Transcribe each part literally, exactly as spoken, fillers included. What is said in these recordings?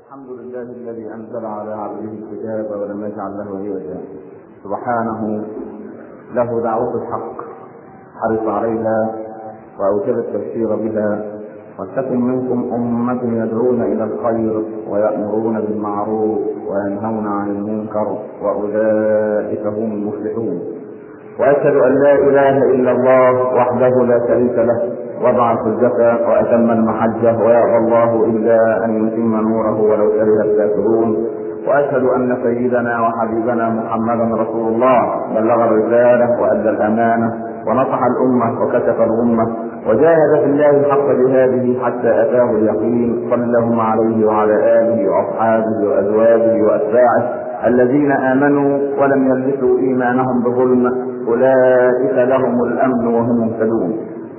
الحمد لله الذي أنزل على عبده الكتاب ولم يجعل له عوجا، سبحانه له دعوة الحق حرص عليها وأوجب التبشير بها. ولتكن منكم أمة يدعون إلى الخير ويأمرون بالمعروف وينهون عن المنكر وأولئك هم المفلحون. وأشهد أن لا إله إلا الله وحده لا شريك له، وضع الحجة وأتم المحجة، ويأبى الله إلا أن يتم نوره ولو كره الكافرون. وأشهد أن سيدنا وحبيبنا محمدا رسول الله بلغ الرسالة وأدى الأمانة ونصح الأمة وكشف الأمة وجاهد في الله حق جهاده حتى أتاه اليقين. صلى الله عليه وعلى آله وأصحابه وأزواجه وأتباعه الذين آمنوا ولم يلبسوا إيمانهم بظلم، أولئك لهم الأمن وهم مهتدون.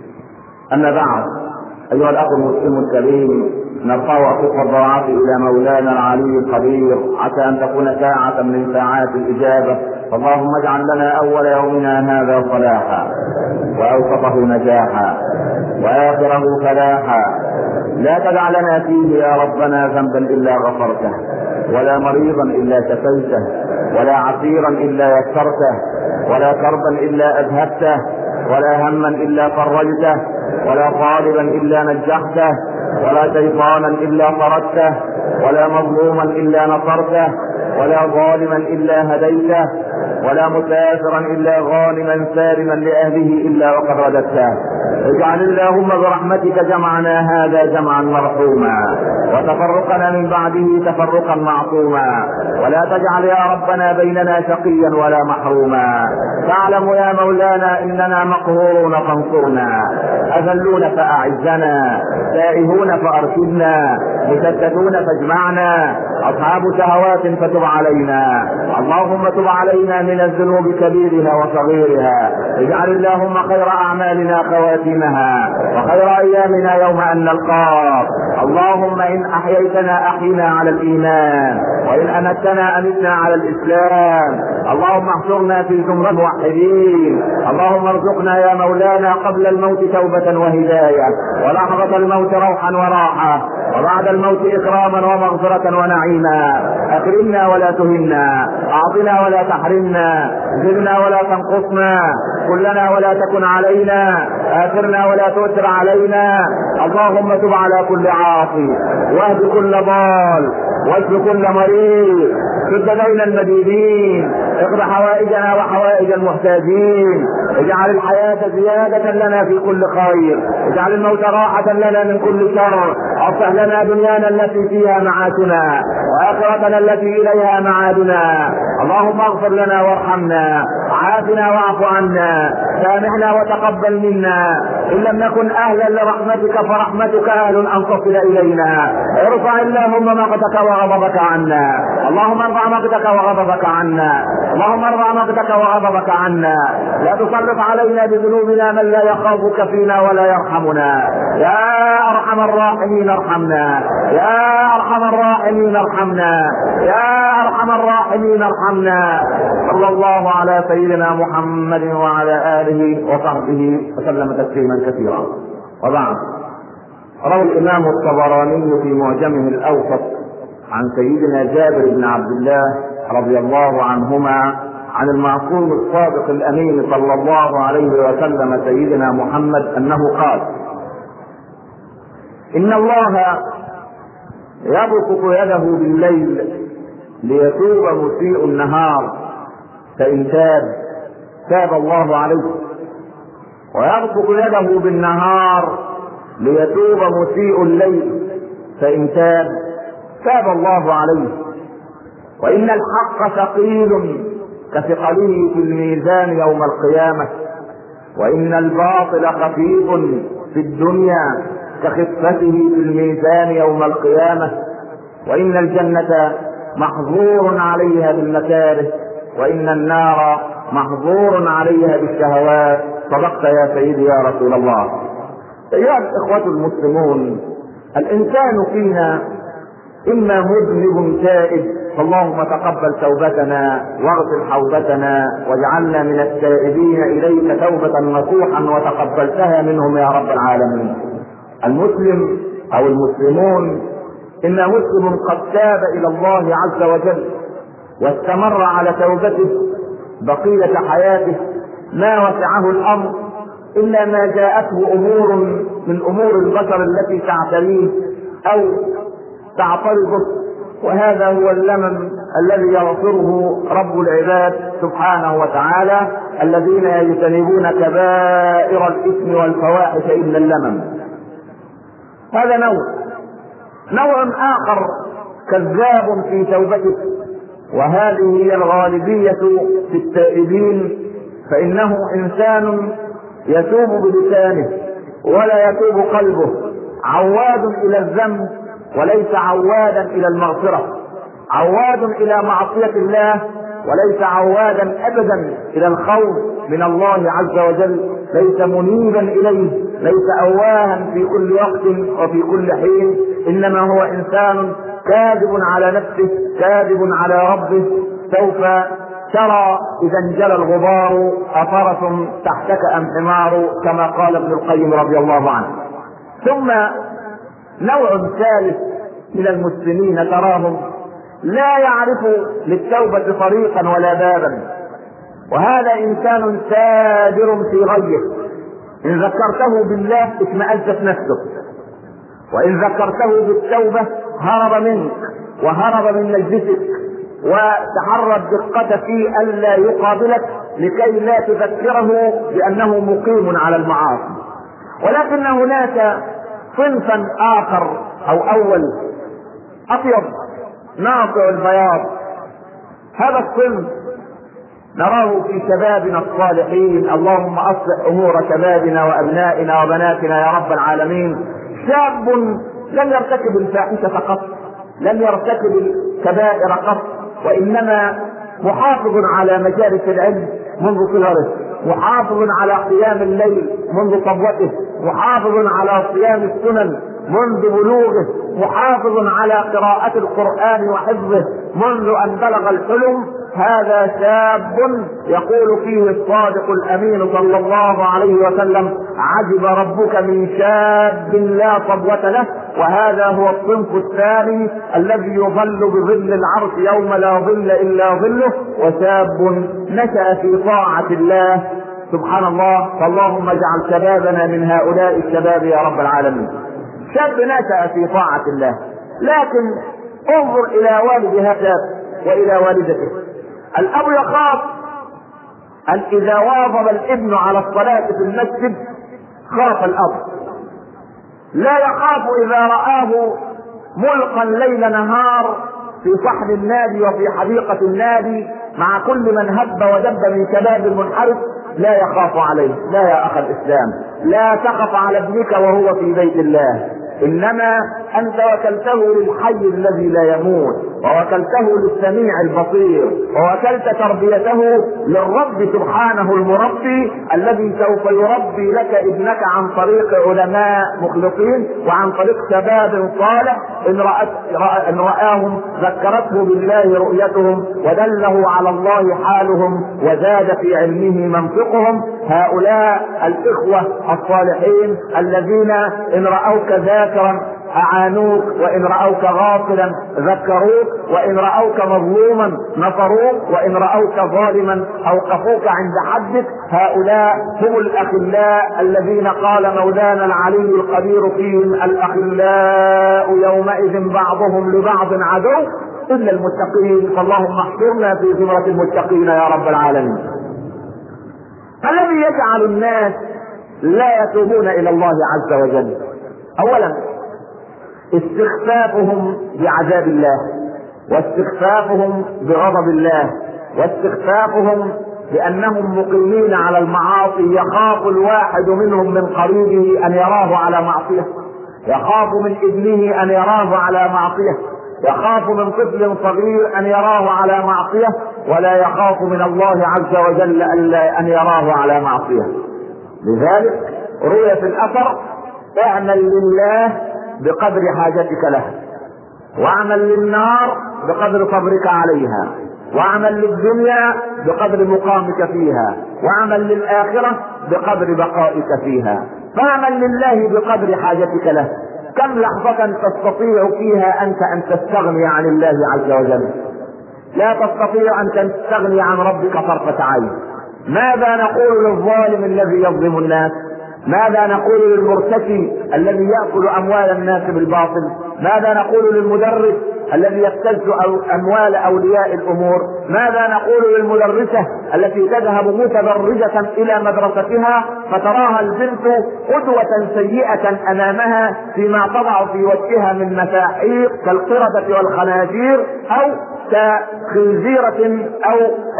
أما بعد، أيها الأخ المسلم الكريم، نرفع أصوات الضراعات إلى مولانا العلي القدير عسى أن تكون ساعة من ساعات الإجابة. اللهم اجعل لنا أول يومنا هذا صلاحا، وأوسطه نجاحا، وآخره فلاحا. لا تدع لنا فيه يا ربنا ذنبا إلا غفرته، ولا مريضا إلا شفيته، ولا عسيرا إلا يسرته، ولا كربا إلا أذهبته، ولا هما إلا فرجته، ولا طالبا إلا نجحته، ولا شيطانا إلا طردته، ولا مظلوما إلا نصرته، ولا ظالما إلا هديته، ولا مسافرا إلا غانما سالما لأهله إلا وقد رددته. اجعل اللهم برحمتك جمعنا هذا جمعا مرحوما، وتفرقنا من بعده تفرقا معصوما، ولا تجعل يا ربنا بيننا شقيا ولا محروما. تعلم يا مولانا إننا مقهورون فانصرنا، أذلون فأعزنا، تائهون فأرشدنا، مشتتون فاجمعنا، أصحاب شهوات فتب علينا. اللهم تب علينا من الذنوب كبيرها وصغيرها. اجعل اللهم خير أعمالنا خواتمها، وخير أيامنا يوم أن نلقاك. اللهم إن أحييتنا أحينا على الإيمان، وإن أمتنا أمتنا على الإسلام. اللهم احشرنا في زمرة الموحدين. اللهم ارزقنا يا مولانا قبل الموت توبة وهداية، ولحظة الموت روحا وراحة، وبعد الموت إكراما ومغفرة ونعيما. أكرمنا ولا تهنا، أعطنا ولا تحرمنا، زدنا ولا تنقصنا، كلنا ولا تكن علينا، آثرنا ولا تؤثر علينا. اللهم تب على كل عاصي، واهد كل ضال، واشف كل مريض، سد بين المدينين، اقض حوائجنا وحوائج المحتاجين. اجعل الحياة زيادة لنا في كل خير، اجعل الموت راحة لنا من كل شر. اصلح لنا دنيانا التي فيها معاشنا، واخرتنا التي اليها معادنا. اللهم اغفر لنا وارحمنا، عافنا واعف عنا، سامحنا وتقبل منا. ان لم نكن اهلا لرحمتك فرحمتك اهل ان تصل الينا. ارفع اللهم مقتك وغضبك عنا، اللهم ارفع مقتك وغضبك عنا، اللهم ارفع مقتك وغضبك عنا. لا تسلط علينا بذنوبنا من لا يخافك فينا ولا يرحمنا. يا ارحم الراحمين ارحمنا، يا ارحم الراحمين ارحمنا، يا ارحم الراحمين ارحمنا. صلى الله على سيدنا محمد وعلى اله وصحبه وسلم تسليما كثيرا. وبعد، روى الامام الطبراني في معجمه الاوسط عن سيدنا جابر بن عبد الله رضي الله عنهما عن المعصوم الصادق الامين صلى الله عليه وسلم سيدنا محمد انه قال: ان الله يبسط يده بالليل ليتوب مسيء النهار، فإن تاب تاب الله عليه، ويبسط يده بالنهار ليتوب مسيء الليل، فإن تاب تاب الله عليه. وإن الحق ثقيل كثقله في الميزان يوم القيامة، وإن الباطل خفيف في الدنيا كخفته في الميزان يوم القيامة. وإن الجنة محظور عليها بالمكاره، وإن النار محظور عليها بالشهوات. صدقت يا سيدي يا رسول الله. أيها الإخوة المسلمون، الإنسان فينا إما مذنب تائب، فاللهم تقبل توبتنا واغفر حوبتنا واجعلنا من التائبين إليك توبة نصوحا وتقبلتها منهم يا رب العالمين. المسلم أو المسلمون إن مسلم قد تاب إلى الله عز وجل واستمر على توبته بقية حياته ما وسعه الأمر إلا ما جاءته أمور من أمور البشر التي تعتريه أو تعترضه، وهذا هو اللمم الذي يغفره رب العباد سبحانه وتعالى الذين يجتنبون كبائر الإثم والفواحش إلا اللمم. هذا نوع نوع آخر كذاب في توبته، وهذه هي الغالبية في التائبين، فإنه إنسان يتوب بلسانه ولا يتوب قلبه، عواد إلى الذنب وليس عوادا إلى المغفرة، عواد إلى معصية الله وليس عوادا أبدا إلى الخوف من الله عز وجل، ليس منيبا إليه، ليس أواها في كل وقت وفي كل حين، إنما هو إنسان كاذب على نفسه كاذب على ربه. سوف ترى إذا انجلى الغبار أفرس تحتك أم حمار، كما قال ابن القيم رضي الله عنه. ثم نوع ثالث من المسلمين تراهم لا يعرف للتوبة طريقا ولا بابا، وهذا إنسان سادر في غيه، إن ذكرته بالله اشمأزت نفسه، وإن ذكرته بالتوبة هرب منك وهرب من مجلسك، وتحرى الدقة في ألا يقابلك لكي لا تذكره بأنه مقيم على المعاصي. ولكن هناك صنفا آخر أو أول أطيب ناقع البياض، هذا الصنف نراه في شبابنا الصالحين، اللهم أصلح أمور شبابنا وأبنائنا وبناتنا يا رب العالمين. شاب لم يرتكب الفاحشة قط، لم يرتكب الكبائر قط، وإنما محافظ على مجالس العلم منذ صغره، محافظ على قيام الليل منذ صبوته، محافظ على صيام السنن منذ بلوغه، محافظ على قراءة القرآن وحفظه منذ أن بلغ الحلم. هذا شاب يقول فيه الصادق الأمين صلى الله عليه وسلم: عجب ربك من شاب لا صبوة له. وهذا هو الصنف الثاني الذي يظل بظل العرش يوم لا ظل إلا ظله، وشاب نشأ في طاعة الله. سبحان الله، فاللهم اجعل شبابنا من هؤلاء الشباب يا رب العالمين. شاب نشأ في طاعة الله، لكن انظر إلى والد هذا وإلى والدته. الأب يخاف أن إذا واظب الابن على الصلاة في المسجد خاف الأب، لا يخاف إذا رآه ملقا ليل نهار في صحن النادي وفي حديقة النادي مع كل من هب ودب من شباب المنحرف، لا يخاف عليه. لا يا أخ الإسلام، لا تخف على ابنك وهو في بيت الله، إنما أنت وكلته للحي الذي لا يموت، ووكلته للسميع البصير، ووكلت تربيته للرب سبحانه المربي الذي سوف يربي لك ابنك عن طريق علماء مخلصين وعن طريق شباب صالح إن, رأت إن رآهم ذكرته بالله رؤيتهم ودله على الله حالهم وزاد في علمه منطقهم. هؤلاء الإخوة الصالحين الذين إن رأوك ذاكرا أعانوك، وإن رأوك غافلا ذكروك، وإن رأوك مظلوما نصروك، وإن رأوك ظالما أوقفوك عند حدك. هؤلاء هم الأخلاء الذين قال مولانا العلي القدير فيهم: الأخلاء يومئذ بعضهم لبعض عدو إلا المتقين. فاللهم احشرنا في زمرة المتقين يا رب العالمين. الذي يجعل الناس لا يتوبون إلى الله عز وجل: أولا استخفافهم بعذاب الله، واستخفافهم بغضب الله، واستخفافهم بأنهم مقيمين على المعاصي. يخاف الواحد منهم من قريبه أن يراه على معصية، يخاف من ابنه أن يراه على معصية، يخاف من طفل صغير أن يراه على معصية، ولا يخاف من الله عز وجل أن يراه على معصية. لذلك روي في الأثر: اعمل لله بقدر حاجتك له، واعمل للنار بقدر صبرك عليها، واعمل للدنيا بقدر مقامك فيها، واعمل للآخرة بقدر بقائك فيها. فاعمل لله بقدر حاجتك له، كم لحظة تستطيع فيها أنت أن تستغني عن الله عز وجل؟ لا تستطيع أن تستغني عن ربك طرفة عين. ماذا نقول للظالم الذي يظلم الناس؟ ماذا نقول للمرتشي الذي يأكل أموال الناس بالباطل؟ ماذا نقول للمدرس الذي يبتز أموال أولياء الأمور؟ ماذا نقول للمدرسة التي تذهب متبرجة إلى مدرستها فتراها البنت قدوة سيئة أمامها فيما تضع في وجهها من مساحيق كالقردة والخنازير أو كخنزيرة أو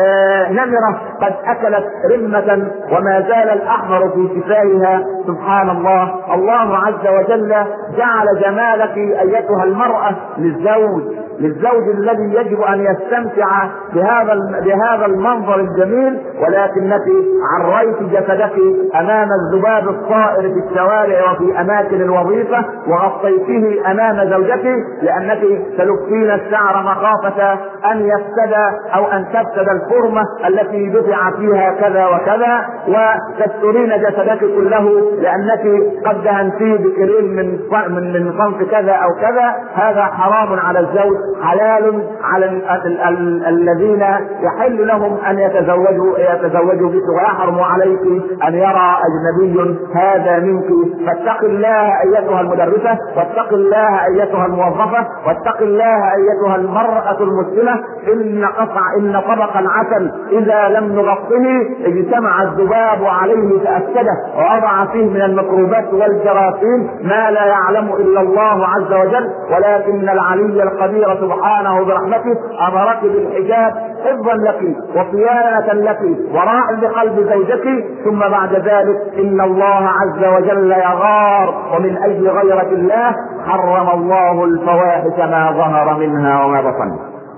آه نمرة قد أكلت رمة وما زال الأحمر في شفاهها. سبحان الله. الله عز وجل جعل جمالك أيتها المرأة للزوج للزوج الذي يجب أن يستمتع بهذا بهذا المنظر الجميل، ولكنك عريت جسدك أمام الذباب الطائر في الشوارع وفي أماكن الوظيفة وغطيته أمام زوجك لأنك تلفين الشعر مخافة أن يفسد أو أن تفسد الفرمة التي دفع فيها كذا وكذا، وتسترين جسدك كله لأنك قد دهنتيه بكريم من من صنف كذا أو كذا. هذا حرام على الزوج، حلال على ال ال ال الذين يحل لهم أن يتزوجوا يتزوجوا بك، ويحرم عليك أن يرى أجنبي هذا منك. فاتق الله أيتها المدرسة، واتق الله أيتها الموظفة، واتق الله أيتها المرأة المسلمة. إن قطع إن طبق العسل إذا لم نغطه اجتمع الذباب عليه فأفسده ووضع فيه من الميكروبات والجراثيم ما لا يعلم إلا الله عز وجل. ولكن العلي القدير سبحانه برحمته أمرك بالحجاب حفظا لك وصيانة لك وراء لقلب زوجك. ثم بعد ذلك إن الله عز وجل يغار، ومن أجل غيرة الله حرم الله الفواحش ما ظهر منها وما بطن.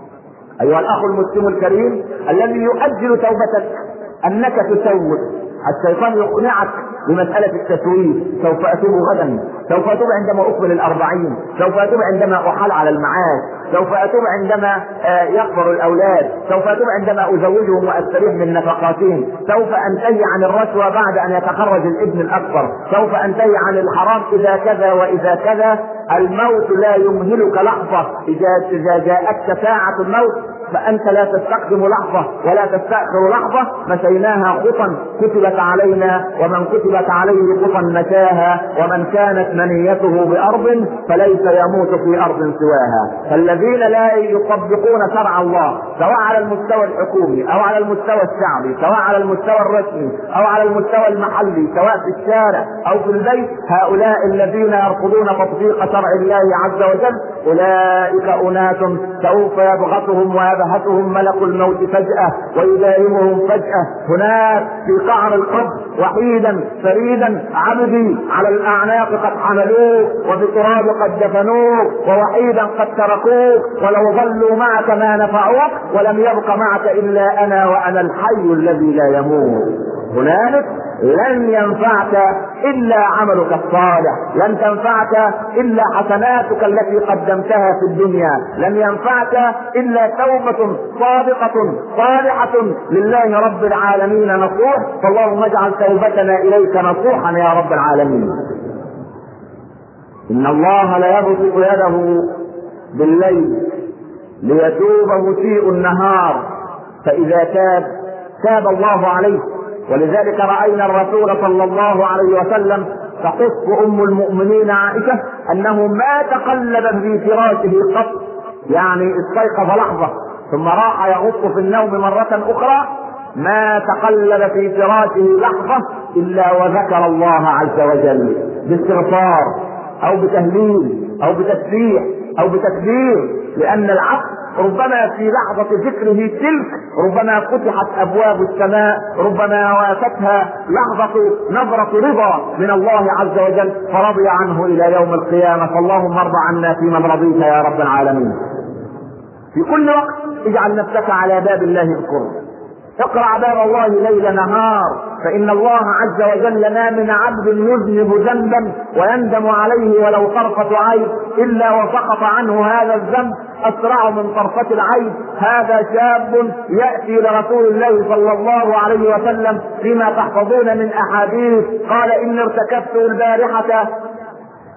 أيها الأخ المسلم الكريم الذي يؤجل توبتك أنك تسوء، الشيطان يقنعك بمسألة التسويف. سوف أتوب غدا، سوف أتوب عندما أقبل الأربعين، سوف أتوب عندما أحل على المعاش، سوف أتوب عندما يكبر الأولاد، سوف أتوب عندما أزوجهم وأستريح من نفقاتهم، سوف أنتهي عن الرشوة بعد أن يتخرج الابن الأكبر، سوف أنتهي عن الحرام إذا كذا وإذا كذا. الموت لا يمهلك لحظة. إذا جاءتك ساعة الموت فأنت لا تستقدم لحظة ولا تستأخر لحظة. مشيناها خطا كتبت علينا، ومن كتبت عليه خطا مشاها، ومن كانت منيته بأرض فليس يموت في أرض سواها. فالذين لا يطبقون شرع الله سواء على المستوى الحكومي أو على المستوى الشعبي، سواء على المستوى الرسمي أو على المستوى المحلي، سواء في الشارع أو في البيت، هؤلاء الذين يرفضون تطبيق شرع الله عز وجل أولئك أناس سوف يبغتهم ويبهتهم ملك الموت فجأة ويداهمهم فجأة هناك في قعر القبر وحيدا فريدا. عبدي على الأعناق قد حملوه، وفي التراب قد دفنوه، ووحيدا قد تركوه، ولو ظلوا معك ما نفعوك، ولم يبق معك إلا أنا وأنا الحي الذي لا يموت. هنالك لن ينفعك إلا عملك الصالح، لن تنفعك إلا حسناتك التي قدمتها في الدنيا، لن ينفعك إلا توبة صادقة صالحة لله رب العالمين نصوح. فاللهم اجعل توبتنا إليك نصوحا يا رب العالمين. إن الله لا يبسط يده بالليل ليتوب مسيء النهار، فإذا تاب تاب الله عليه. ولذلك رأينا الرسول صلى الله عليه وسلم تقص أم المؤمنين عائشة أنه ما تقلب في فراشه قط، يعني استيقظ لحظة ثم راح يغط في النوم مرة أخرى، ما تقلب في فراشه لحظة إلا وذكر الله عز وجل باستغفار أو بتهليل أو بتسبيح أو بتكبير. لأن العقل ربما في لحظة ذكره تلك ربما فتحت أبواب السماء، ربما وافتها لحظة نظرة رضا من الله عز وجل فرضي عنه إلى يوم القيامة. فاللهم ارض عنا فيمن رضيت يا رب العالمين. في كل وقت اجعل نفسك على باب الله اذكره، اقرأ باب الله ليل نهار، فإن الله عز وجل ما من عبد يذنب ذنبا ويندم عليه ولو طرفة عين إلا وسقط عنه هذا الذنب أسرع من طرفة العين. هذا شاب يأتي لرسول الله صلى الله عليه وسلم فيما تحفظون من أحاديث قال إن ارتكبت البارحة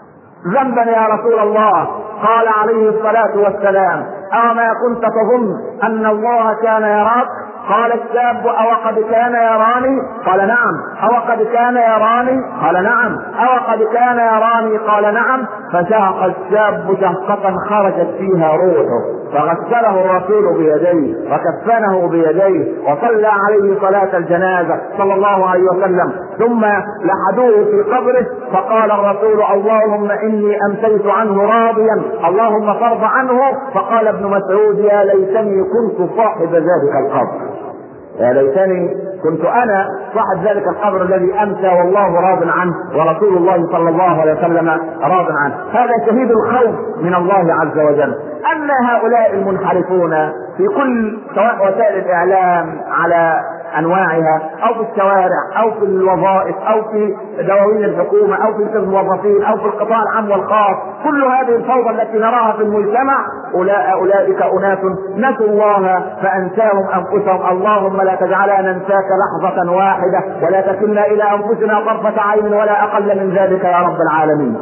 ذنبا يا رسول الله؟ قال عليه الصلاة والسلام: أما كنت تظن أن الله كان يراك؟ قال الشاب: أو قد كان يراني؟ قال نعم. أو قد كان يراني؟ قال نعم. أو قد كان يراني؟ قال نعم. فشهق الشاب شهقة خرجت فيها روحه، فغسله الرسول بيديه وكفنه بيديه وصلى عليه صلاة الجنازة صلى الله عليه وسلم، ثم لحدوه في قبره، فقال الرسول: اللهم إني أمسيت عنه راضيا، اللهم فارض عنه. فقال ابن مسعود: يا ليتني كنت صاحب ذلك القبر، يا ليتني كنت انا صاحب ذلك القبر الذي امسى والله راض عنه ورسول الله صلى الله عليه وسلم راض عنه. هذا شهيد الخوف من الله عز وجل. اما هؤلاء المنحرفون في كل سواء وسائل الاعلام على انواعها او في الشوارع او في الوظائف او في دواوين الحكومه او في الموظفين او في القطاع العام والخاص، كل هذه الفوضى التي نراها في المجتمع اولئك اناس نسوا الله فانساهم انفسهم. اللهم لا تجعلنا ننساك لحظه واحده ولا تكلنا الى انفسنا طرفه عين ولا اقل من ذلك يا رب العالمين.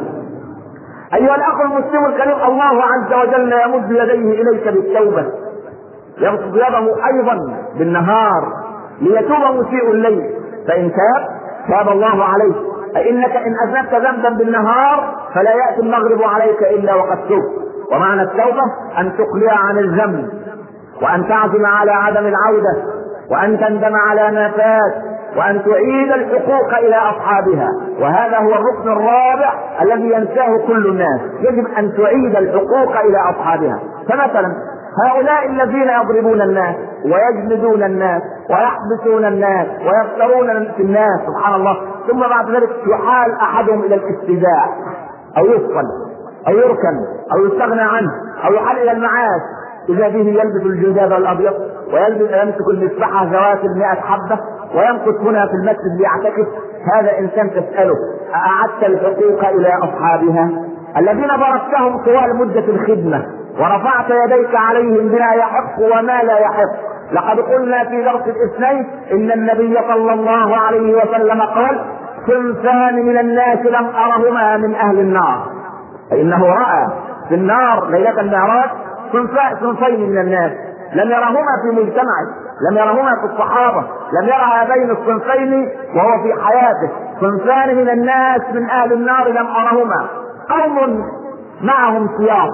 ايها الاخ المسلم الكريم، الله عز وجل يمد يديه اليك بالتوبه، يبسط يده ايضا بالنهار ليتوب مسيء الليل، فإن تاب تاب الله عليه. فإنك إن أذنبت ذنبا بالنهار فلا يأتي المغرب عليك إلا وقد تبت. ومعنى التوبة أن تقلع عن الذنب، وأن تعزم على عدم العودة، وأن تندم على ما فات، وأن تعيد الحقوق إلى أصحابها. وهذا هو الركن الرابع الذي ينساه كل الناس، يجب أن تعيد الحقوق إلى أصحابها. فمثلا هؤلاء الذين يضربون الناس ويجلدون الناس ويحبسون الناس ويفترون في الناس سبحان الله، ثم بعد ذلك يحال احدهم الى الاستيذاء او يسقل او يركن او يستغنى عنه او يحال الى المعاش، اذا به يلبس الجلداب الابيض ويلبس يمسك المسبحه ذوات المئة حبه ويمكث هنا في المسجد ليعتكف. هذا انسان تساله: اعدت الحقوق الى اصحابها الذين باركتهم طوال مده الخدمه ورفعت يديك عليهم بما يحق وما لا يحق؟ لقد قلنا في درس الاثنين ان النبي صلى الله عليه وسلم قال: صنفان من الناس لم ارهما من اهل النار. فانه راى في النار ليله المعراج صنفين من الناس لم يرهما في مجتمعه، لم يرهما في الصحابه، لم يرى هذين الصنفين وهو في حياته. صنفان من الناس من اهل النار لم ارهما: قوم معهم سياط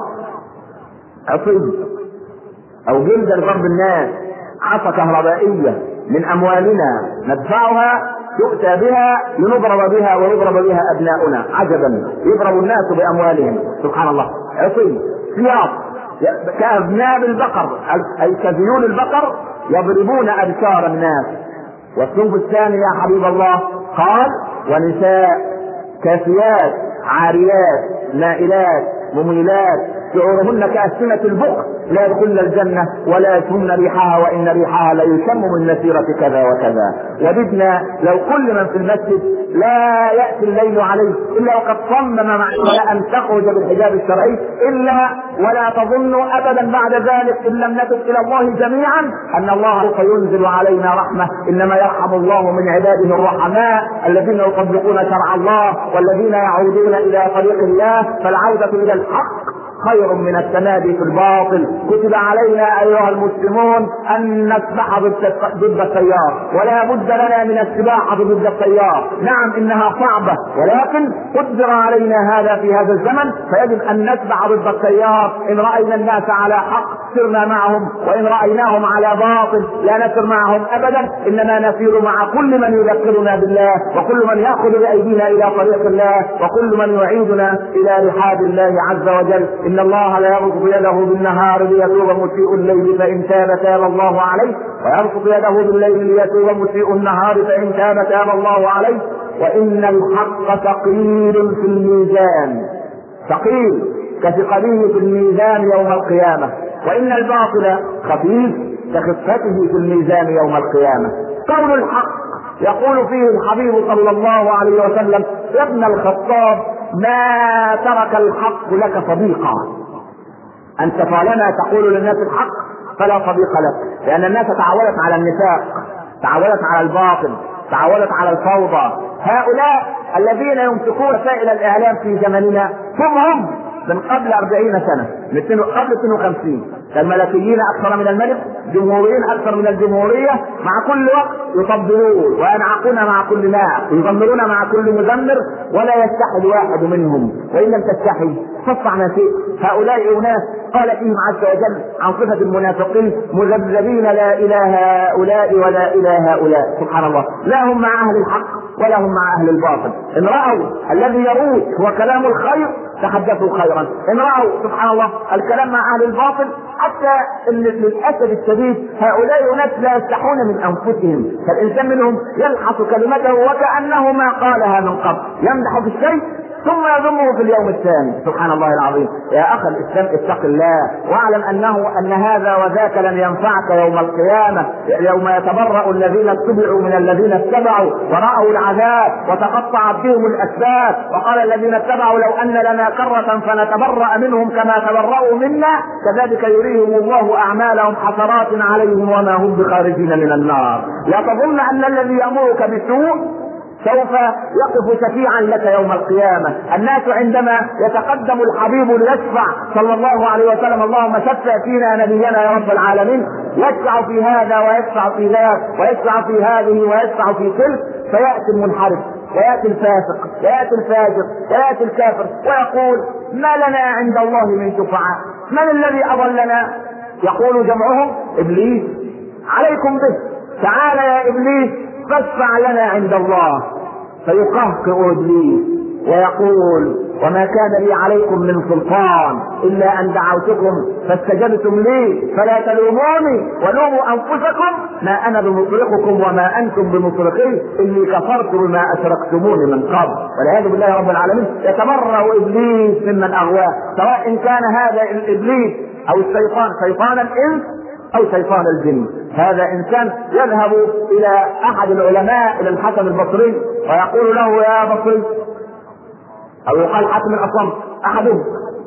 عصي او جلد لضرب الناس، عصا كهربائيه من اموالنا ندفعها يؤتى بها لنضرب بها ويضرب بها ابناؤنا. عجبا، يضرب الناس باموالهم سبحان الله. عصي سياط كأذناب البقر اي كذيول البقر يضربون ابشار الناس. والصنف الثاني يا حبيب الله قال: ونساء كاسيات عاريات مائلات مميلات شعورهن كأسنة البقر لا يدخلن الجنة ولا يشمن ريحها وإن ريحها لا يشم من مسيرة كذا وكذا. وددنا لو كل من في المسجد لا يأتي الليل عليه إلا وقد صمم معه أن تخرج بالحجاب الشرعي، إلا ولا تظن أبدا بعد ذلك إن لم نتب إلى الله جميعا أن الله سينزل علينا رحمة. إنما يرحم الله من عباده الرحماء الذين يطبقون شرع الله والذين يعودون إلى طريق الله. فالعودة إلى الحق خير من التمادي في الباطل. كتب علينا ايها المسلمون ان نسبح ضد التيار، ولا بد لنا من السباحه ضد التيار. نعم انها صعبه، ولكن قدر علينا هذا في هذا الزمن، فيجب ان نسبح ضد التيار. ان راينا الناس على حق سرنا معهم، وان رايناهم على باطل لا نسر معهم ابدا، انما نسير مع كل من يذكرنا بالله، وكل من ياخذ بايدينا الى طريق الله، وكل من يعيدنا الى رحاب الله عز وجل. ان الله لا يبسط يده بالنهار ليتوب مسيء الليل فان تاب تاب الله عليه، ويبسط يده بالليل ليتوب مسيء النهار فان تاب تاب الله عليه. وان الحق ثقيل في الميزان، ثقيل كثقله في الميزان يوم القيامه، وان الباطل خفيف كخفته في الميزان يوم القيامه. قول الحق يقول فيه الحبيب صلى الله عليه وسلم: يا ابن الخطاب ما ترك الحق لك صديقا. انت طالما تقول للناس الحق فلا صديق لك، لان الناس تعودت على النفاق، تعودت على الباطل، تعودت على الفوضى. هؤلاء الذين يمسكون وسائل الاعلام في زمننا هم هم من قبل أربعين سنة، قبل اثنين وخمسين، الملكيين أكثر من الملك، جمهوريين أكثر من الجمهورية، مع كل وقت يطبلون وينعقون مع كل ناعق، يزمرون مع كل مزمر، ولا يستحي الواحد منهم، وإن لم تستحي فاصنع ما شئت. هؤلاء أناس قال فيهم عز وجل عن صفة المنافقين مذبذبين لا إله هؤلاء ولا إله هؤلاء. سبحان الله، لا هم مع أهل الحق ولا هم مع أهل الباطل. إن رأوا الذي يروج هو كلام الخير تحدثوا خيرا، إن رأوا سبحان الله الكلام مع أهل الباطل، حتى للأسف الشديد هؤلاء ناس لا يستحون من أنفسهم، فالإنسان منهم يلحظ كلمته وكأنه ما قالها من قبل، يمدح في الشيء ثم يذمه في اليوم الثاني. سبحان الله العظيم. يا أخي الإسلام اتق الله واعلم أنه أن هذا وذاك لن ينفعك يوم القيامة، يوم يتبرأ الذين اتبعوا من الذين اتبعوا ورأوا العذاب وتقطعت بهم الأسباب، وقال الذين اتبعوا لو أن لنا كرة فنتبرأ منهم كما تبرأوا منا كذلك يريهم الله أعمالهم حسرات عليهم وما هم بخارجين من النار. لا تظن أن الذي يأمرك بسوء سوف يقف شفيعا لك يوم القيامة. الناس عندما يتقدم الحبيب ليشفع صلى الله عليه وسلم اللهم شفع فينا نبينا يا رب العالمين، يشفع في هذا ويشفع في ذاك ويشفع في هذه ويشفع في تلك، فيأتي المنحرف ويأتي الفاسق ويأتي الفاجر ويأتي الكافر ويقول ما لنا عند الله من شفعاء، من الذي أضلنا؟ يقول جمعهم إبليس، عليكم به، تعال يا إبليس فاشفع لنا عند الله. فيقهقر إبليس ويقول وما كان لي عليكم من سلطان إلا أن دعوتكم فاستجبتم لي فلا تلوموني ولوموا أنفسكم ما أنا بمصرخكم وما أنتم بمصرخي إني كفرت بما أشركتموني من قبل. والعياذ بالله رب العالمين. يتبرأ إبليس ممن أغواه، سواء إن كان هذا الإبليس أو الشيطان شيطان الإنس أو شيطان الجن. هذا إنسان يذهب إلى أحد العلماء إلى الحسن البصري ويقول له يا بصري، أو يقال حاتم الأصم أحدهم،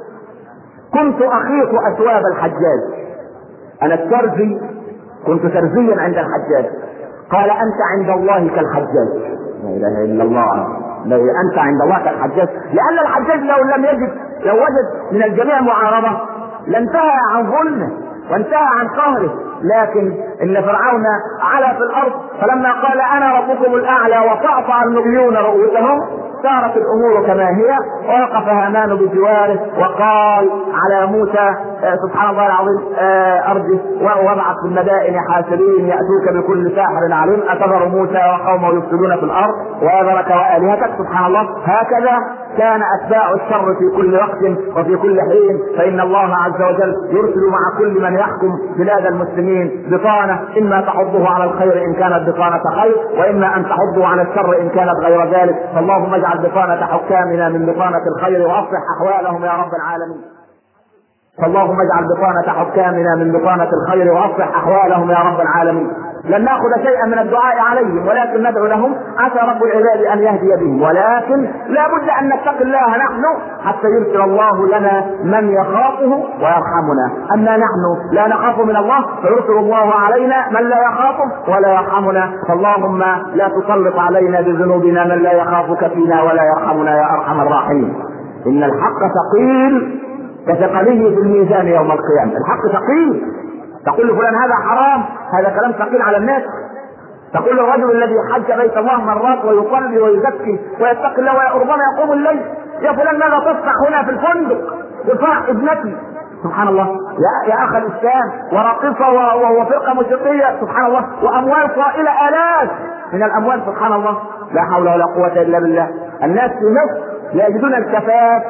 كنت أخيط أثواب الحجاج، أنا الترزي كنت ترزيا عند الحجاج، قال أنت عند الله كالحجاج. لا إله إلا الله، لا أنت عند الله كالحجاج، لأن الحجاج لو لم يجد لو وجد من الجميع معارضة لانتهى عن ظلمه وانتهى عن قهره، لكن ان فرعون علا في الارض فلما قال انا ربكم الاعلى وقطع النبيون رؤوسهم صارت الامور كما هي، ووقف هامان بجواره وقال على موسى سبحان الله العظيم ارجه وابعث في المدائن حاشرين ياتوك بكل ساحر عليم، اتذر موسى وقومه يفسدون في الارض ويذرك والهتك. سبحان الله. هكذا كان اتباع الشر في كل وقت وفي كل حين، فان الله عز وجل يرسل مع كل من يحكم بلاد المسلمين بطانه اما تحضه على الخير ان كانت بطانه خير، واما ان تحضه على الشر ان كانت غير ذلك. فاللهم اجعل بطانه حكامنا من بطانه الخير واصلح احوالهم يا رب العالمين. فاللهم اجعل بطانه حكامنا من بطانه الخير واصلح احوالهم يا رب العالمين. لن ناخذ شيئا من الدعاء عليهم ولكن ندعو لهم عسى رب العباد ان يهدي بهم، ولكن لا بد ان نتقي الله نحن حتى يرسل الله لنا من يخافه ويرحمنا. اما نحن لا نخاف من الله فيرسل الله علينا من لا يخافه ولا يرحمنا. فاللهم لا تسلط علينا بذنوبنا من لا يخافك فينا ولا يرحمنا يا ارحم الراحمين. ان الحق ثقيل كثقله في الميزان يوم القيامه. الحق ثقيل. تقول لفلان هذا حرام، هذا كلام ثقيل على الناس. تقول للرجل الذي حج بيت الله مرات ويصلي ويزكي ويتقي الله وربما يقوم الليل، يا فلان ماذا تصنع هنا في الفندق بفرح ابنتي؟ سبحان الله. يا, يا اخ الاسلام، ورقصه وفرقه موسيقيه سبحان الله، واموال طائله الاف من الاموال سبحان الله. لا حول ولا قوه الا بالله. الناس في مصر لا يجدون الكفاف،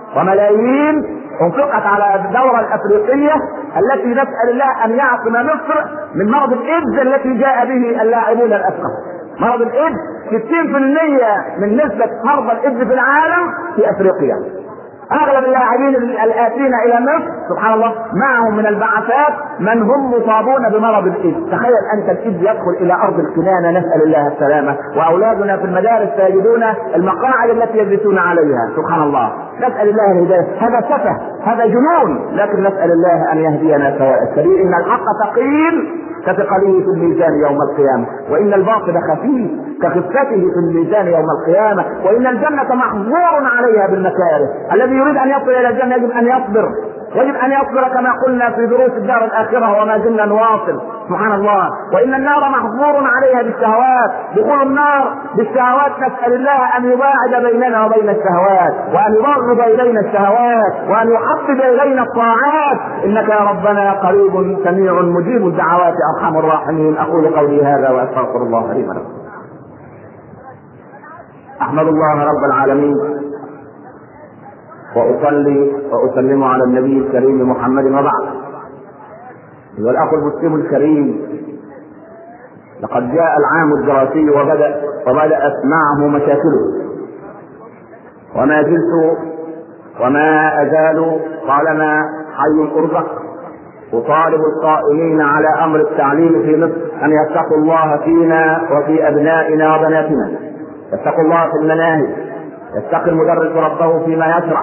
وملايين انفقت على الدورة الافريقية التي نسأل الله ان يعصم مصر من مرض الايدز التي جاء به اللاعبون الاسقف. مرض الايدز ستين بالمئة من نسبة مرضى الايدز في العالم في افريقيا. اغلب اللاعبين الاتين الى مصر سبحان الله معهم من البعثات من هم مصابون بمرض الايدز. تخيل انت الايدز يدخل الى ارض الكنانة، نسأل الله السلامة، واولادنا في المدارس سيجدون المقاعد التي يجلسون عليها سبحان الله. نسأل الله الهداية. هذا سفه، هذا جنون، لكن نسأل الله ان يهدينا سواء السبيل. ان الحق ثقيل كثقله في الميزان يوم القيامة، وإن الباطل خفيف كخفته في الميزان يوم القيامة، وإن الجنة محظور عليها بالمكاره. الذي يريد أن يصل إلى الجنة يجب أن يصبر، يجب أن يصبر كما قلنا في دروس الدار الآخرة وما زلنا نواصل. سبحان الله. وإن النار محظور عليها بالشهوات، دخول النار بالشهوات، نسأل الله أن يباعد بيننا وبين الشهوات، وأن يبغض إلينا الشهوات، وأن يحبب إلينا الطاعات، إنك يا ربنا قريب سميع مجيب الدعوات أرحم الراحمين. أقول قولي هذا وأستغفر الله لي ولكم. أحمد الله رب العالمين، وأصلي وأسلم على النبي الكريم محمد وبعد. والأخ المسلم الكريم، لقد جاء العام الدراسي وبدأ وبدأت معه مشاكله، وما زلت وما أزال طالما حي أرزق أطالب القائمين على أمر التعليم في مصر أن يتقوا الله فينا وفي أبنائنا وبناتنا، يتقوا الله في المناهج، يتقي المدرس ربه فيما يشرح.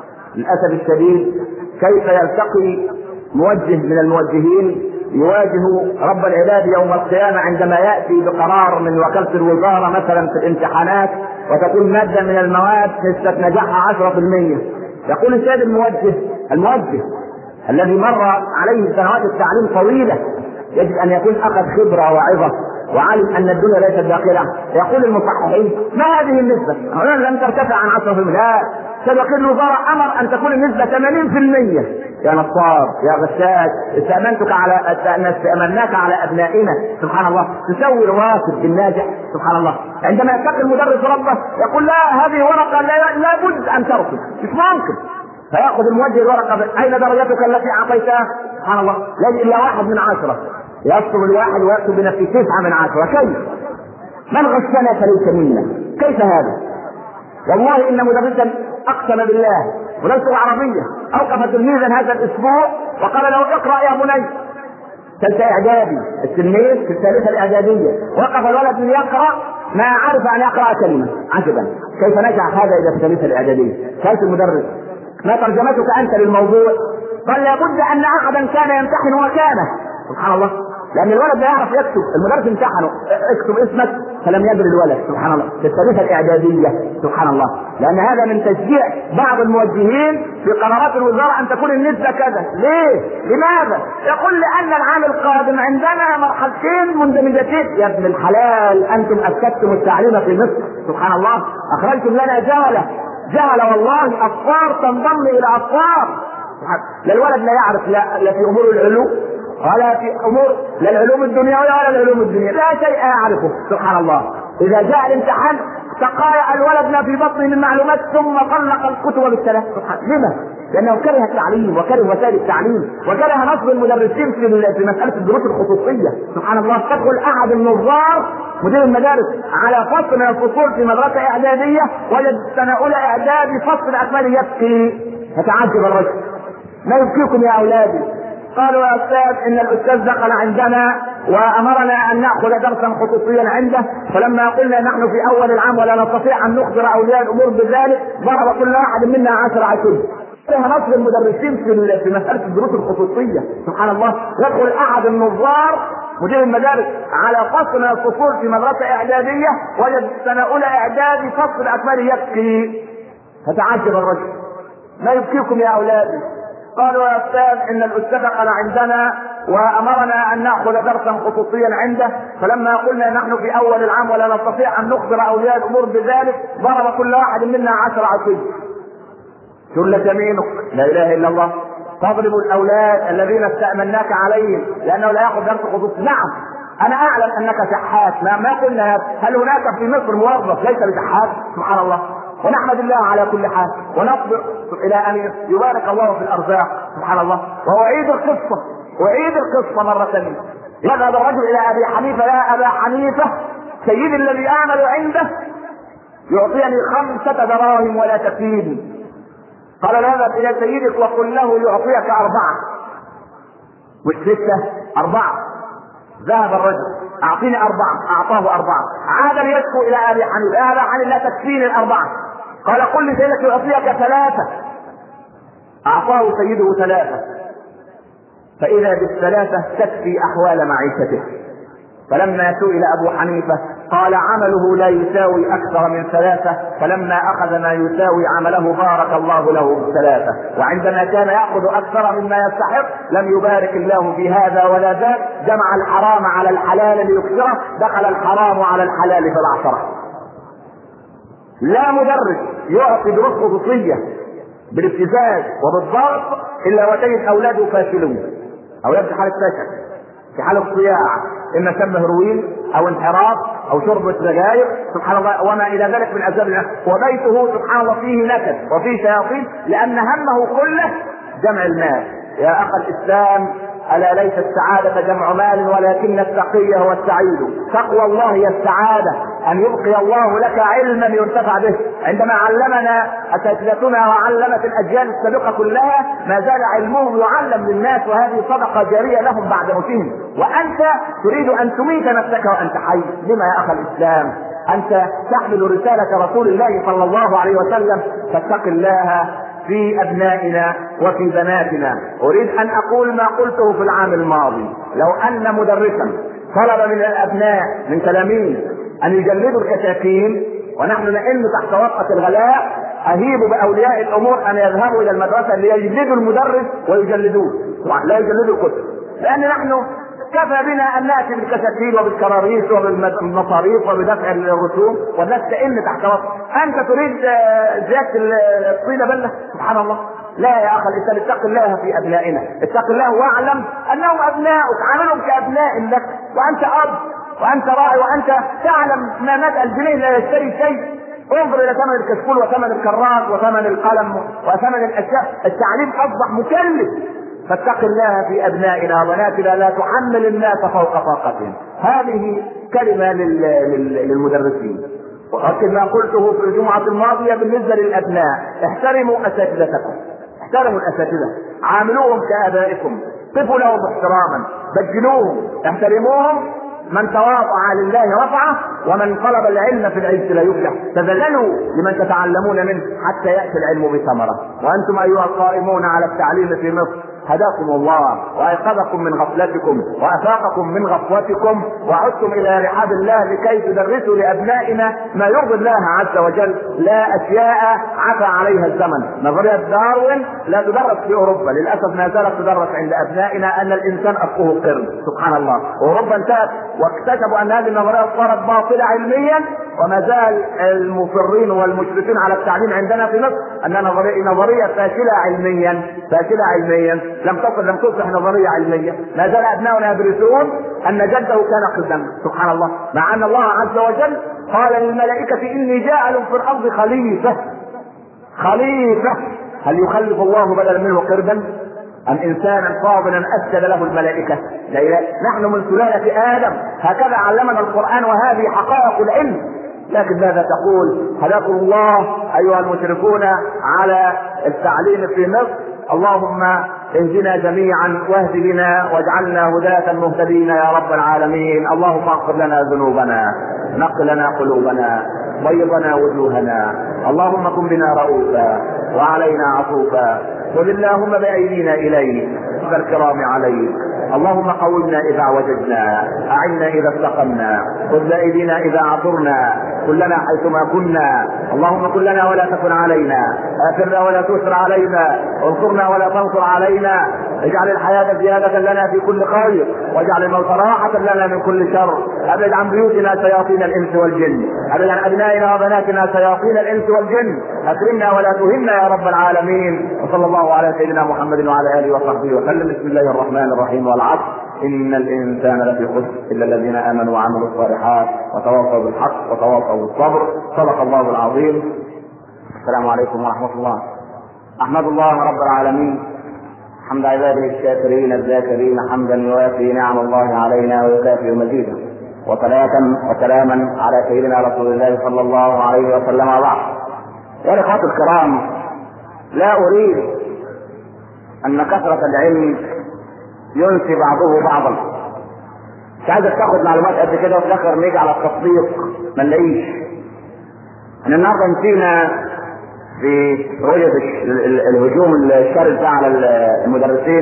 للأسف الشديد كيف يلتقي موجه من الموجهين يواجه رب العباد يوم القيامة عندما يأتي بقرار من وكالة الوزارة مثلا في الامتحانات، وتكون مادة من المواد نسبة نجاحها عشرة في المية، يقول السيد الموجه الموجه الذي مر عليه سنوات التعليم طويلة، يجب أن يكون أخذ خبرة وعظة وعلم أن الدنيا ليست داخلة، يقول المصححين ما هذه النسبة؟ لم ترتفع عن عشرة في المية. لا، سيد وكيل الوزارة أمر أن تكون النسبة ثمانين في المية. يا نصار يا غشاش، استأمنتك على استأمناك على أبنائنا. سبحان الله، تسوي رواتب بالناجح. سبحان الله. عندما يتقي المدرس ربه يقول لا، هذه ورقة لا, لا بد أن تركب، مش ممكن. فيأخذ الموجه الورقة، أين درجتك التي أعطيتها؟ سبحان الله، لا إلا واحد من عشرة. يكتب الواحد ويكتب بنفسه تسعة من عشرة. كيف؟ من غشنا فليس منا. كيف هذا؟ والله إن مدرسا أقسم بالله مدرس العربية أوقف تلميذا هذا الأسبوع وقال له اقرأ يا بني. ثالثة إعدادي، التلميذ في الثالثة الإعدادية، وقف الولد ليقرأ ما عرف أن يقرأ كلمة. عجبا، كيف نجح هذا إذا في الثالثة الإعدادية؟ ثالث المدرس، ما ترجمتك أنت للموضوع؟ قال لابد أن أحدا كان يمتحن وكانه. سبحان الله، لأن الولد لا يعرف يكتب، المدرس امتحنه اكتب اسمك فلم يدري الولد. سبحان الله، في الثالثة الإعدادية. سبحان الله، لأن هذا من تشجيع بعض الموجهين في قرارات الوزارة أن تكون النسبة كذا. ليه؟ لماذا؟ يقول لأن العام القادم عندنا مرحلتين مندمجتين. يا ابن الحلال، أنتم أسكتتم التعليم في مصر. سبحان الله، أخرجتم لنا جهلة جهلة والله، أصفار تنضم إلى أصفار. لا الولد لا يعرف لا, لا في أمور العلوم ولا في امور لا العلوم الدنيويه ولا العلوم الدنيا، لا شيء يعرفه. سبحان الله. اذا جاء الامتحان تقايا الولد ما في بطنه من معلومات ثم طلق الكتب بالثلاث. سبحان لما؟ لانه كره التعليم وكره وسائل التعليم وكره نصب المدرسين في في مساله الدروس الخصوصيه. سبحان الله. تدخل احد النظار مدير المدارس على فصل من الفصول في مدرسه اعداديه، وجد سنه اولى اعدادي فصل اكمل يبكي، فتعجب الرجل: ما يبكيكم يا اولادي؟ قالوا يا استاذ ان الاستاذ دخل عندنا وامرنا ان ناخذ درسا خصوصيا عنده، فلما قلنا نحن في اول العام ولا نستطيع ان نخبر اولياء الامور بذلك ضرب كل واحد منا عشر عشر. فيها نصب المدرسين في في مساله الدروس الخصوصيه. سبحان الله. يدخل احد النظار مدير المدارس على فصل من الفصول في مدرسه اعداديه، وجد سنه اولى اعدادي فصل اكمل يبكي، فتعجب الرجل: ما يبكيكم يا اولادي؟ قالوا يا استاذ ان الاستاذ دخل عندنا وامرنا ان ناخذ درسا خصوصيا عنده، فلما قلنا نحن في اول العام ولا نستطيع ان نخبر اولياء الامور بذلك ضرب كل واحد منا عشر عصي. جل يمينك، لا اله الا الله. تضرب الاولاد الذين استامناك عليهم لانه لا ياخذ درس خصوصي. نعم انا اعلم انك شحات، ما ما قلنا هل هناك في مصر موظف ليس بشحات؟ سبحان الله. ونحمد الله على كل حال ونصبر الى ان يبارك الله في الارزاق. سبحان الله. واعيد القصه اعيد القصه مره ثانيه. يذهب الرجل الى ابي حنيفه: يا ابا حنيفه، سيدي الذي اعمل عنده يعطيني خمسه دراهم ولا تكفيني. قال: اذهب الى سيدك وقل له يعطيك اربعه. مش سته، اربعه. ذهب الرجل: اعطيني اربعه. اعطاه اربعه. عاد يشكو الى ابي حنيفه: يا ابا حنيفه لا تكفيني الاربعه. قال: قل لسيدك يعطيك ثلاثه. اعطاه سيده ثلاثه. فإذا بالثلاثة تكفي أحوال معيشته. فلما سئل أبو حنيفة قال عمله لا يساوي أكثر من ثلاثة، فلما أخذ ما يساوي عمله بارك الله له بالثلاثة، وعندما كان يأخذ أكثر مما يستحق لم يبارك الله في هذا ولا ذاك، جمع الحرام على الحلال ليكثره، دخل الحرام على الحلال في العشرة. لا مدرس يعطي دروس خصوصية بالابتزاز وبالضغط إلا وتجد أولاده فاشلون، أولاد في حالة فشل، في حالة صياع، إما شم هروين أو انحراف أو شرب سجاير سبحان الله وما إلى ذلك من أسباب الناس. وبيته سبحان الله فيه نكد وفيه شياطين، لأن همه كله جمع المال. يا أخ الإسلام، ألا ليس السعادة جمع مال ولكن التقي هو السعيد. تقوى الله هي السعادة، أن يبقي الله لك علما ينتفع به. عندما علمنا أساتذتنا وعلمت الأجيال السابقة كلها ما زال علمهم يعلم للناس، وهذه صدقة جارية لهم بعد موتهم. وأنت تريد أن تميت نفسك وأنت حي. لما يا أخ الإسلام؟ أنت تحمل رسالة رسول الله صلى الله عليه وسلم، فاتق الله في أبنائنا وفي بناتنا. أريد أن أقول ما قلته في العام الماضي، لو أن مدرسا طلب من الأبناء من تلاميذ أن يجلدوا الكتاكين ونحن نئن تحت وطأة الغلاء، أهيب بأولياء الأمور أن يذهبوا إلى المدرسة ليجلدوا المدرس ويجلدوه، لا يجلدوا الكتب، لأن نحن كفى بنا أن نأتي بالكتاكين وبالكراريس وبالمصاريف وبدفع الرسوم والناس تئن تحت وطأة. أنت تريد زيادة الطينة بلة؟ سبحان الله. لا يا أخي الإنسان، اتق الله في أبنائنا، اتق الله واعلم أنهم أبناؤك، عاملهم كأبناء لك، وأنت أب وأنت راعي وأنت تعلم ما مدى الجنيه لا يشتري شيء. انظر إلى ثمن الكشكول وثمن الكرات وثمن القلم وثمن الأشياء. التعليم أصبح مكلف. فاتق الله في أبنائنا وبناتنا، لا تحمل الناس فوق طاقتهم. هذه كلمة للمدرسين. ولكن ما قلته في الجمعة الماضية بالنسبة للأبناء، احترموا أساتذتكم، احترموا الأساتذة، عاملوهم كآبائكم، قفوا لهم احتراما، بجلوهم، احترموهم. من تواضع لله رفعه، ومن طلب العلم في العز لا يفلح. تذللوا لمن تتعلمون منه حتى يأتي العلم بثمرة. وأنتم أيها القائمون على التعليم في مصر، هداكم الله وأيقظكم من غفلتكم وأفاقكم من غفوتكم وعدتم إلى رحاب الله لكي تدرسوا لأبنائنا ما يرضي الله عز وجل، لا أشياء عفى عليها الزمن. نظرية داروين لا تدرس في أوروبا، للأسف ما زالت تدرس عند أبنائنا أن الإنسان أفقه قرن. سبحان الله. أوروبا انتهت واكتشفوا أن هذه النظرية صارت باطلة علميا، وما زال المصرين والمشرفين على التعليم عندنا في مصر أن نظرية, نظرية فاشلة علميا، فاشلة علميا لم تصل لم تصبح نظرية علمية. ما زال أبناؤنا يدرسون أن جده كان قدما. سبحان الله. مع أن الله عز وجل قال للملائكة إني جاعل في الأرض خليفة. خليفة. هل يخلف الله بدلا منه قردا أم إنسانا فاضلا أسجد له الملائكة؟ لا، نحن من سلالة آدم، هكذا علمنا القرآن، وهذه حقائق العلم. لكن ماذا تقول؟ هداكم الله أيها المشركون على التعليم في مصر. اللهم اهدنا جميعا واهد بنا واجعلنا هداة مهتدين يا رب العالمين. اللهم اغفر لنا ذنوبنا، نق لنا قلوبنا، بيضنا وجوهنا. اللهم كن بنا رؤوفا وعلينا عطوفا. قل اللهم بأيدينا إليك الكرام عليك. اللهم قومنا إذا وجدنا، أعنا إذا استقمنا، خذ بأيدينا إذا عثرنا، كلنا حيثما كنا. اللهم كن لنا ولا تكن علينا، آثرنا ولا تؤثر علينا، انصرنا ولا تنصر علينا. اجعل الحياة زيادة لنا في كل خير، واجعل الموت راحة لنا من كل شر. أبعد عن بيوتنا شياطين الإنس والجن، أبعد عن أبنائنا وبناتنا شياطين الإنس والجن. أكرمنا ولا تهنا يا رب العالمين. وصلى الله على سيدنا محمد وعلى آله وصحبه وسلم. بسم الله الرحمن الرحيم. والعصر إن الإنسان لفي خسر إلا الذين آمنوا وعملوا الصالحات وتواصوا بالحق وتواصوا بالصبر. صدق الله العظيم. السلام عليكم ورحمة الله. أحمد الله رب العالمين حمد عباده الشاكرين الذاكرين، حمدا يوافي نعم الله علينا ويكافئ مزيدا، وصلاة وسلاما على سيدنا رسول الله صلى الله عليه وسلم. وبعد، يا إخوة الكرام، لا أريد أن كثرة العلم ينسي بعضه بعضا. مش عايزك تاخد معلومات قد كده وفي الاخر نيجي على التطبيق ما نلاقيش. احنا النهارده نسينا في رؤية الهجوم الشرس ده على المدرسين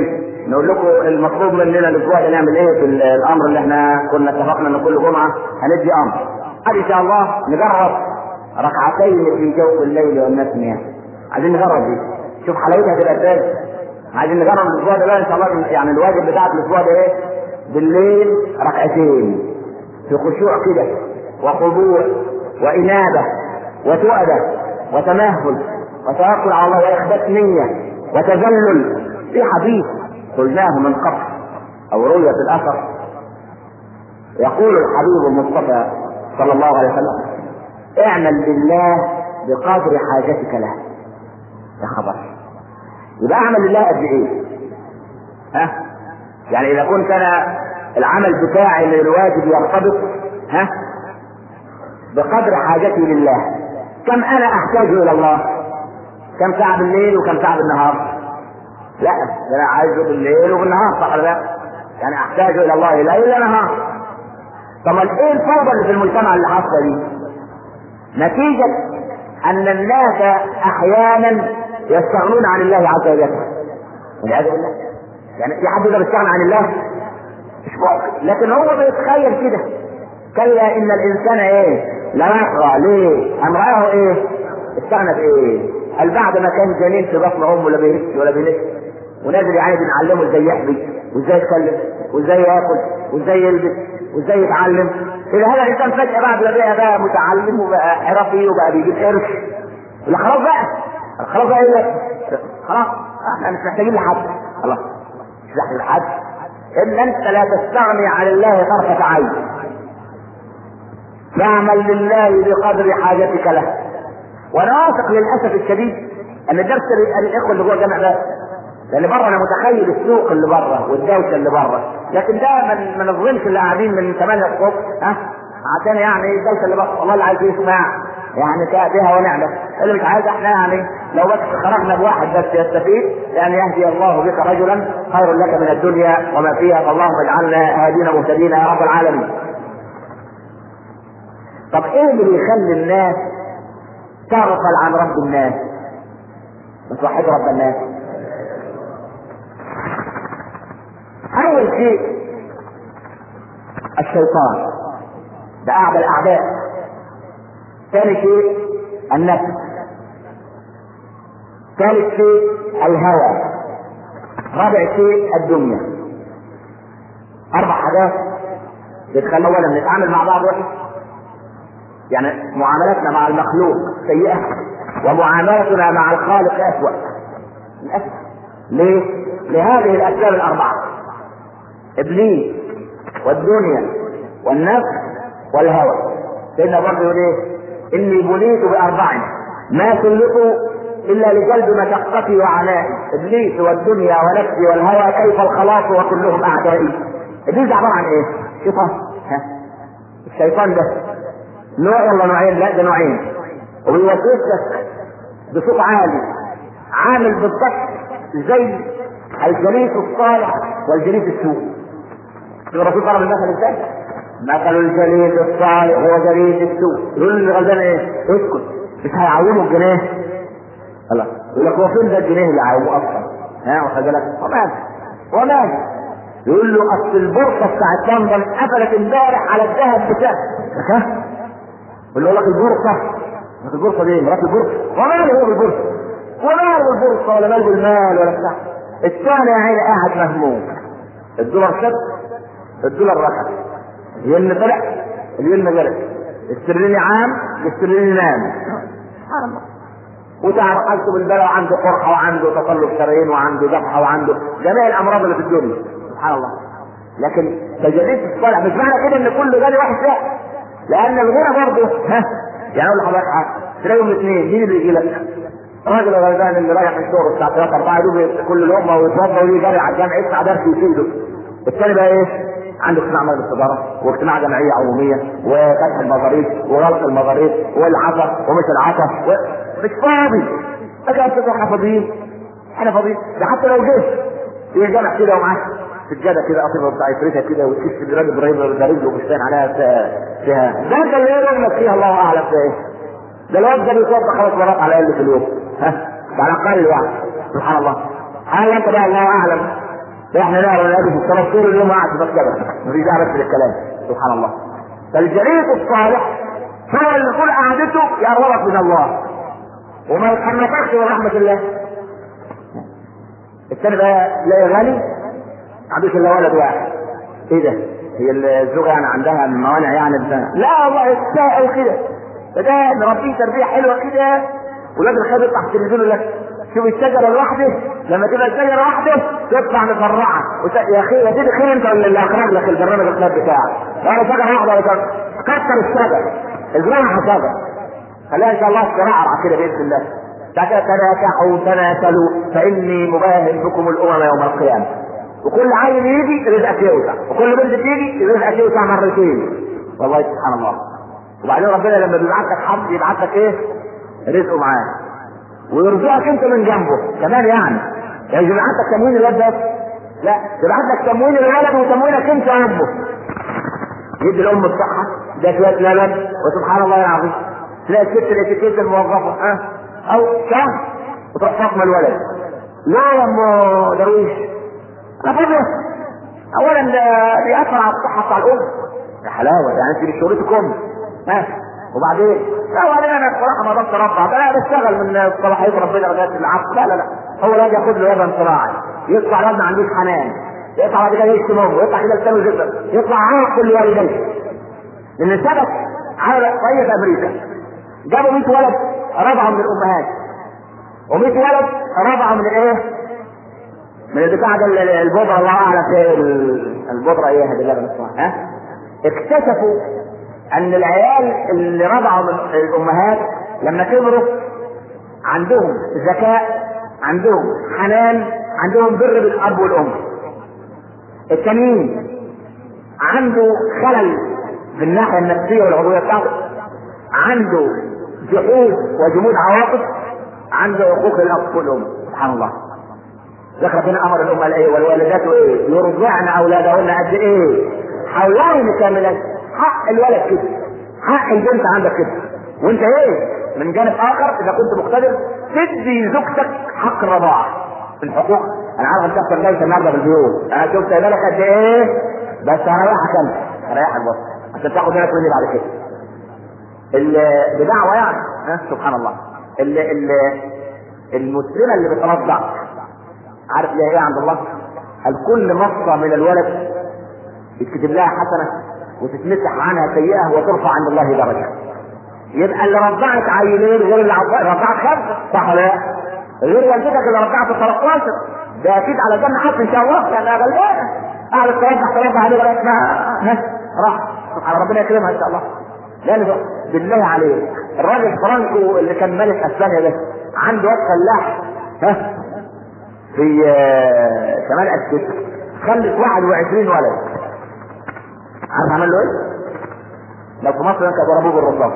نقول لكم المطلوب مننا الاسبوع ده نعمل ايه في الامر اللي احنا كنا اتفقنا ان كل جمعه هندي امر. ان شاء الله نجرب ركعتين في جوف الليل والناس نيام. عايزين نجرب دي، شوف حلاوتها تبقى ازاي. عايزين نجرب الاسبوع ده بقى ان شاء الله. يعني الواجب بتاع الاسبوع ده ايه؟ بالليل ركعتين في خشوع كده وخضوع وانابه وتؤده وتمهل وتوكل على الله واخبات نيه وتذلل. في حديث قلناه من قبل او روي في الاثر، يقول الحبيب المصطفى صلى الله عليه وسلم: اعمل لله بقدر حاجتك له. يا خبر، يبقى اعمل لله قد ايه؟ ها؟ يعني اذا كنت انا العمل بتاعي للواجب يرتبط ها بقدر حاجتي لله، كم انا احتاج الى الله؟ كم ساعة بالليل وكم ساعة بالنهار؟ لا، انا عايزه بالليل وبالنهار، صح ولا لا؟ يعني احتاج الى الله ليل ونهار. طب ايه الفوضى اللي في المجتمع اللي حاصله دي؟ نتيجة ان الناس احيانا يستغنون عن الله عز وجل والعياذ بالله. يعني في حد يقدر يستغنى عن الله؟ مش ممكن. لكن هو بيتخيل كده: كلا ان الانسان ايه؟ لا يطغى. ليه؟ ان رآه ايه؟ استغنى بايه؟ قال بعد ما كان جنين في بطن امه لا بيهش ولا بينش، ونازل يعني بنعلمه ازاي يحبي وازاي يتكلم وازاي ياكل وازاي يلبس وازاي يتعلم. الى هذا الانسان فجأة بعد ما بقى بقى متعلم وبقى حرفي وبقى بيجيب قرش، ولا خلاص بقى خلاص بقى ايه؟ خلاص احنا مش محتاجين لحد. خلاص مش محتاجين لحد. ان انت لا تستغني عن الله طرفة عين. فاعمل لله بقدر حاجتك له. وانا واثق للاسف الشديد ان الدرس الاخوه اللي جوه الجامع ده، لان بره انا متخيل السوق اللي بره والدوشه اللي بره، لكن ده ما نظلمش اللي قاعدين من ثمانية الصبح ها عشان يعني الدوشه اللي بره. والله اللي عايز يسمع يعني بها ونعمه، اللي مش عايز احنا يعني لو بس خرجنا بواحد بس يستفيد، يعني يهدي الله بك رجلا خير لك من الدنيا وما فيها. فاللهم اجعلنا هادين مهتدين يا رب العالمين. طب ايه اللي بيخلي الناس تغفل عن رب الناس؟ بس وحد رب الناس. اول شيء الشيطان، ده اعدى الاعداء. ثاني شيء النفس. ثالث شيء الهوى. رابع شيء الدنيا. اربع حاجات بتخلي اولا نتعامل مع بعض وحش، يعني معاملتنا مع المخلوق سيئة ومعاملتنا مع الخالق أسوأ للأسف. ليه؟ لهذه الأسباب الأربعة: إبليس والدنيا والنفس والهوى. سيدنا برضه يقول إيه؟ إني بليت بأربع ما سلطوا إلا لجلب مشقتي وعنائي: إبليس والدنيا ونفسي والهوى، كيف الخلاص وكلهم أعدائي. إبليس عبارة عن إيه؟ شيطان. ها؟ الشيطان ده نوع ولا نوعين؟ لا، ده نوعين. وبيوسوسك بصوت عالي، عامل بالضبط زي الجليس الصالح والجليس السوء. الرسول ضرب المثل ازاي؟ مثل الجليس الصالح هو جليس السوء. يقول لي غلبان ايه؟ اسكت، مش هيعوموا الجنيه. خلاص يقول لك هو فين ده الجنيه اللي عاومه اصلا؟ ها واخد بالك؟ ومال ومال يقول له اصل البورصه بتاعت لندن قفلت امبارح على الذهب بتاعها. ها؟ يقول لك البورصه، البورصه دي مرات البورصه، ومال هو بالبورصه؟ ومال بالبورصه ولا مال بالمال ولا بتاع. الثاني يا عيني قاعد مهموم، الدولار شد، الدولار ركع، الين طلع، الين جلس، السرليني عام، السرليني نام. سبحان الله. وتعرف حالته بالبلع، وعنده قرحه وعنده تصلب شرايين وعنده ذبحه وعنده جميع الامراض اللي في الدنيا. سبحان الله. لكن تجريد الصالح مش معنى كده ان كل غني واحد لا، لان الغنى برضه ها يعني اقول لحضرتك حاجه، تلاقيهم الاثنين مين اللي يجي لك؟ الراجل الغلبان اللي رايح من الشغل الساعه ثلاثة أربعة يدوب كل يوم ويتوضا ويجي جري على الجامع يسمع درس يفيده. الثاني بقى ايه؟ عنده اجتماع مجلس التجاره واجتماع جمعيه عموميه وفتح المظاريف وغلق المظاريف والعطا ومش العطا و... مش فاضي. اجي احنا فاضيين، احنا فاضيين. ده حتى لو جه في جامع كده ومعاه سجاده كده قصيره بتاع يفرشها كده وتكش الراجل ابراهيم ده رجله مش باين عليها فيها، ده اللي ايه رجلك فيها الله اعلم فيها ايه. ده الواد ده بيتوضا خمس مرات على الاقل في اليوم، ها على الاقل يعني. سبحان الله. هل انت بقى الله اعلم احنا نقرا النبي في الصلاه طول اليوم قاعد في مكتبه مفيش داعي بس للكلام. سبحان الله. فالجليس الصالح هو اللي يكون قعدته يقربك من الله وما يتحنطكش من رحمه الله. الثاني بقى لا غني ما عندوش الا ولد واحد. ايه ده؟ هي الزوجه يعني عندها موانع يعني الزنا؟ لا والله تستاهل كده. فده نربيه تربيه حلوه كده. ولاد الخير يطلع في التلفزيون يقول لك شوف الشجره لوحده لما تبقى الشجره واحده تطلع مفرعه وت... يا اخي يا سيدي خير انت اللي اخرج لك البرنامج الخير بتاعك. انا شجره واحده ولا كتر الشجر ازرعها شجر خليها ان شاء الله ترعرع كده باذن الله. تناكحوا تناسلوا فاني مباهن بكم الامم يوم القيامه. وكل عيل يجي رزقك يوسع وكل بنت تيجي رزقك يوسع مرتين. والله سبحان الله. وبعدين ربنا لما بيبعت لك حد يبعت لك ايه؟ رزقه معاه ويرزقك انت من جنبه كمان. يعني يعني يبعت لك تموين الولد بس؟ لا، يبعت لك تموين الولد وتموينك انت وامه. يدي الام الصحه ده شويه لبن وسبحان الله العظيم تلاقي الست الاتيكيت الموظفه ها او شهر وتروح فاطمه الولد. لا يا ام درويش انا فاضيه. اولا ده بيأثر على الصحه بتاع الام. يا حلاوه يعني انت مش شغلتكم ها. وبعدين لا وبعدين انا بصراحه ما اقدرش اربع انا بشتغل من صلاحيه ربنا لغايه العصر. لا لا لا هو لا ياخد له لبن صراعي يطلع الواد ما عندوش حنان يطلع بعد كده يشتم امه يطلع كده لسانه زبده يطلع عاق كل والديه. لان ثبت على رئيس امريكا جابوا مية ولد رضعوا من الامهات ومية ولد رضعوا من الايه؟ من البتاع ده البودره. الله اعلم في البودره ايه هذه اللبن الصراحي ها. اكتشفوا ان العيال اللي رضعوا من الامهات لما كبروا عندهم ذكاء عندهم حنان عندهم بر بالاب والام. التانيين عنده خلل في الناحيه النفسيه والعضويه بتاعته عنده جحود وجمود عواطف عنده حقوق الاب والام. سبحان الله. ذكر ربنا امر الام الايه والوالدات ايه يرضعن اولادهن قد ايه حولين كاملين. حق الولد كده حق البنت عندك كده. وانت ايه من جانب اخر اذا كنت مقتدر تدي زوجتك حق الرضاعه في الحقوق. انا عارف انت بتحصل جاي النهارده في البيوت انا شفت بالك قد ايه بس هريحك انت هريحك بس عشان تاخد بالك مني بعد كده. بدعوه يعني ها سبحان الله. ال ال المسلمه اللي بترضع عارف ليها ايه عند الله؟ الكل مصه من الولد يتكتب لها حسنه وتتمسح عنها سيئه وترفع عند الله درجه. يبقى اللي رضعت عيلين غير اللي رضعت خمسه صح ولا لا؟ غير والدتك اللي رضعت ثلاثة عشر ده اكيد على جنة حتى ان شاء الله لانها غلبانه قاعده ترضع ترضع عليه لغايه ما راح سبحان ربنا يكرمها ان شاء الله. لان بالله عليك الراجل فرانكو اللي كان ملك اسبانيا ده عنده واد فلاح ها في شمال اسيا خلف واحد وعشرين ولد. عارف عمل له ايه؟ لو في مصر كانوا ضربوه بالرصاص.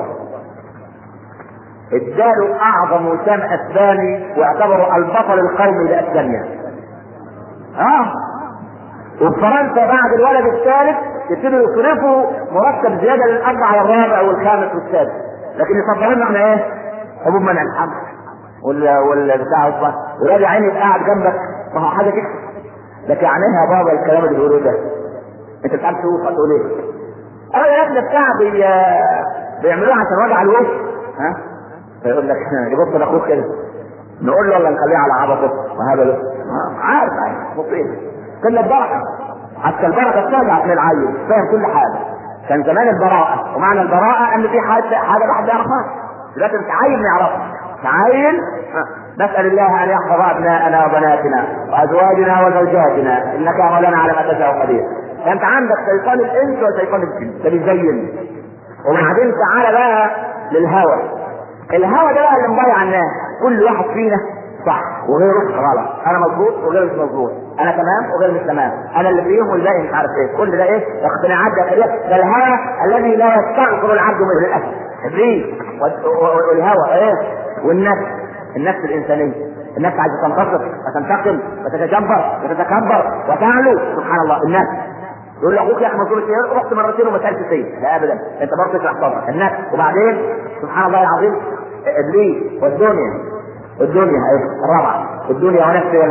اداله اعظم وسام اسباني واعتبره البطل القومي لاسبانيا. اه وفي فرنسا بعد الولد الثالث يبتدوا يصرفوا مرتب زياده للاب على الرابع والخامس والسادس لكن يصدروا لنا احنا ايه؟ حبوب منع الحمل ولا ولا بتاع اصلا وراجع عيني قاعد جنبك ما هو حاجه تكسب. لكن عينيها بابا الكلام اللي بيقولوه ده انت بتعرف تقول تقول ايه؟ اه يا ابني بتاع بي... بيعملوها عشان وجع الوش ها فيقول لك يبص لاخوك كده نقول له ولا نخليه على عبطه وهذا له عارف عارف مطيع كل البركه حتى البركه بترجع من العيل فاهم كل حاجه. كان زمان البراءه ومعنى البراءه ان في حاجه حاجه واحد يعرفها دلوقتي انت عيل يعرفها تعين. نسال الله ان يحفظ ابناءنا وبناتنا وازواجنا وزوجاتنا انك يا مولانا على ما تشاء قدير. فانت عندك شيطان الانس وشيطان الجن ده بيزين. وبعدين تعالى بقى للهوى. الهوى ده بقى اللي مضيع الناس. كل واحد فينا صح وغيره غلط. انا مظبوط وغيره مش مظبوط. انا تمام وغيره مش تمام. انا اللي فيهم والباقي مش عارف ايه. كل ده ايه؟ اقتناعات داخليه. ده الهوى الذي لا يستغفر العبد من الاسد. ابليس والهوى ايه؟ والنفس النفس الانسانيه. النفس عايزه تنتصر وتنتقم وتتجبر وتتكبر وتعلو. سبحان الله. النفس يقول لاخوك يا اخي مظلوم السيارة رحت مرتين وما سالت شيء. لا ابدا انت برضه تشرح صدرك النفس. وبعدين سبحان الله العظيم ابليس والدنيا والدنيا ايه الرابعه الدنيا ونفسي والهوى.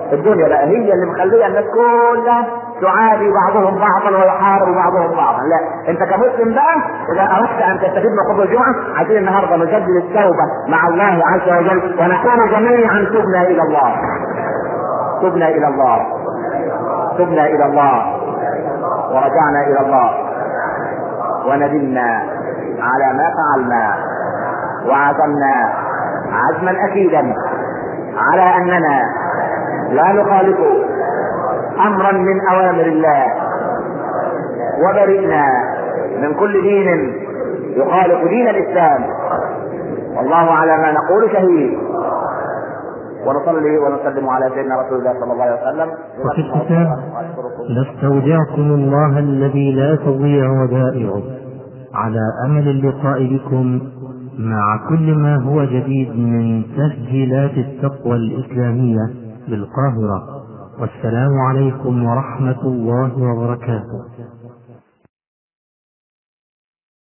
الدنيا بقى هي اللي مخليه الناس كلها تعادي بعضهم بعضا ويحارب بعضهم بعضا. لا، انت كمسلم بقى اذا اردت ان تستفيد من خطبه الجمعه عايزين النهارده نجدد التوبه مع الله عز وجل ونكون جميعا تبنا الى الله، تبنا الى الله، تبنا الى الله ورجعنا الى الله وندمنا على ما فعلنا وعزمنا عزما اكيدا على اننا لا نخالف امرا من اوامر الله، وبرئنا من كل دين يخالف دين الاسلام، والله على ما نقول شهيد. ونصلي ونسلم على سيدنا رسول الله صلى الله عليه وسلم. وفي الختام نستودعكم الله الذي لا تضيع ودائعه على امل اللقاء بكم مع كل ما هو جديد من تسجيلات التقوى الإسلامية بالقاهرة. والسلام عليكم ورحمة الله وبركاته.